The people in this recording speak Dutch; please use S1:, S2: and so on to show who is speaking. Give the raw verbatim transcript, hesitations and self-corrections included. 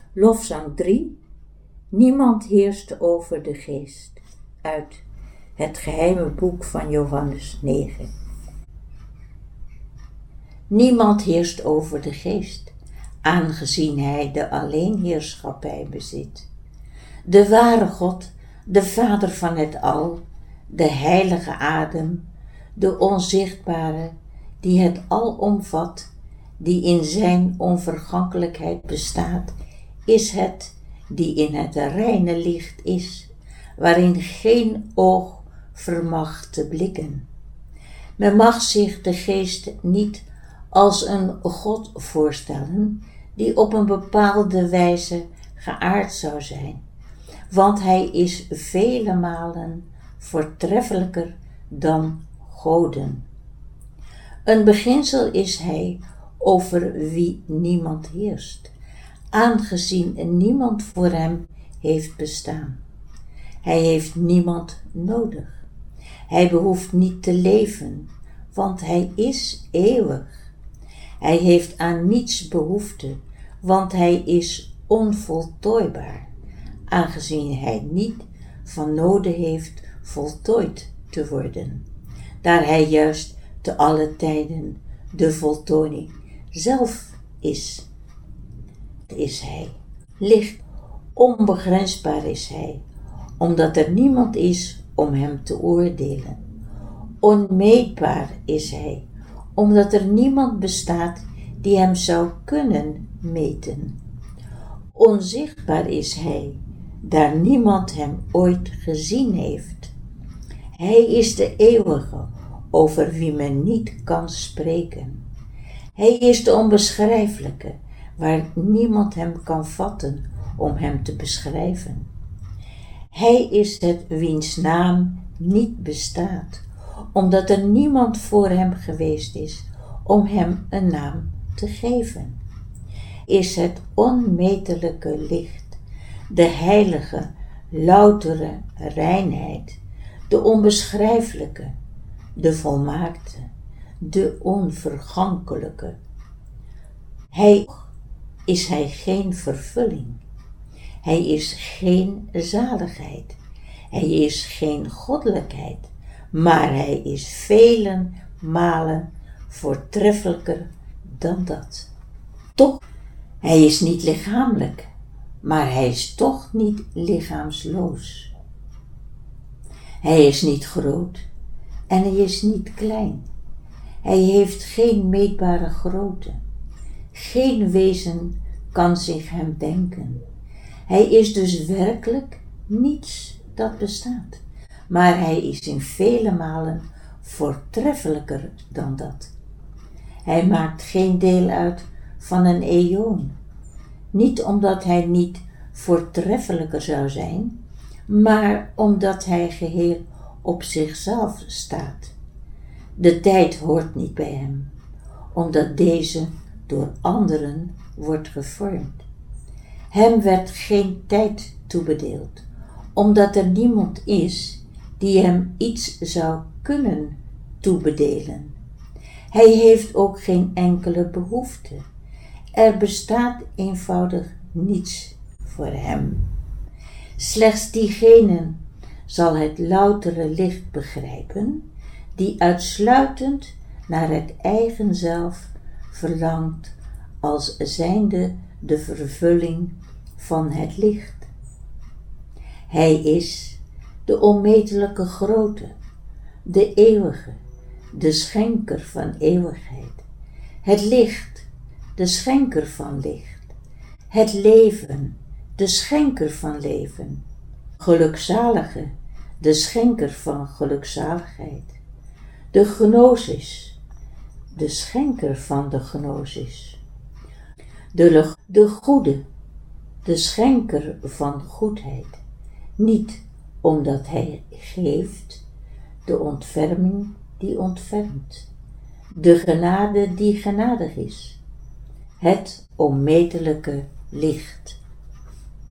S1: Lofzang drie. Niemand heerst over de geest. Uit het geheime boek van Johannes negen. Niemand heerst over de geest, aangezien hij de alleenheerschappij bezit. De ware God, de Vader van het al, de heilige adem, de onzichtbare, die het al omvat, die in zijn onvergankelijkheid bestaat, is het die in het reine licht is, waarin geen oog vermag te blikken. Men mag zich de geest niet als een God voorstellen, die op een bepaalde wijze geaard zou zijn, want hij is vele malen voortreffelijker dan goden. Een beginsel is hij over wie niemand heerst, aangezien niemand voor hem heeft bestaan. Hij heeft niemand nodig. Hij behoeft niet te leven, want hij is eeuwig. Hij heeft aan niets behoefte, want hij is onvoltooibaar, aangezien hij niet van noden heeft voltooid te worden, daar hij juist te alle tijden de voltooiing zelf is. Is hij. Licht, onbegrensbaar is hij, omdat er niemand is om hem te oordelen. Onmeetbaar is hij, omdat er niemand bestaat die hem zou kunnen meten. Onzichtbaar is hij, daar niemand hem ooit gezien heeft. Hij is de eeuwige, over wie men niet kan spreken. Hij is de onbeschrijfelijke, waar niemand hem kan vatten om hem te beschrijven. Hij is het wiens naam niet bestaat, omdat er niemand voor hem geweest is om hem een naam te geven. Is het onmetelijke licht, de heilige, loutere reinheid, de onbeschrijfelijke, de volmaakte, de onvergankelijke. Hij is hij geen vervulling. Hij is geen zaligheid. Hij is geen goddelijkheid, maar hij is vele malen voortreffelijker dan dat. Toch, hij is niet lichamelijk, maar hij is toch niet lichaamsloos. Hij is niet groot en hij is niet klein. Hij heeft geen meetbare grootte. Geen wezen kan zich hem denken. Hij is dus werkelijk niets dat bestaat, maar hij is in vele malen voortreffelijker dan dat. Hij maakt geen deel uit van een eon, niet omdat hij niet voortreffelijker zou zijn, maar omdat hij geheel op zichzelf staat. De tijd hoort niet bij hem, omdat deze door anderen wordt gevormd. Hem werd geen tijd toebedeeld, omdat er niemand is die hem iets zou kunnen toebedelen. Hij heeft ook geen enkele behoefte. Er bestaat eenvoudig niets voor hem. Slechts diegene zal het loutere licht begrijpen, die uitsluitend naar het eigen zelf verlangt als zijnde de vervulling van het licht. Hij is de onmetelijke grote, de eeuwige, de schenker van eeuwigheid, het licht, de schenker van licht, het leven, de schenker van leven, gelukzalige, de schenker van gelukzaligheid, de gnosis, de schenker van de gnosis, de, de goede, de schenker van goedheid, niet omdat hij geeft, de ontferming die ontfermt, de genade die genadig is, het onmetelijke licht.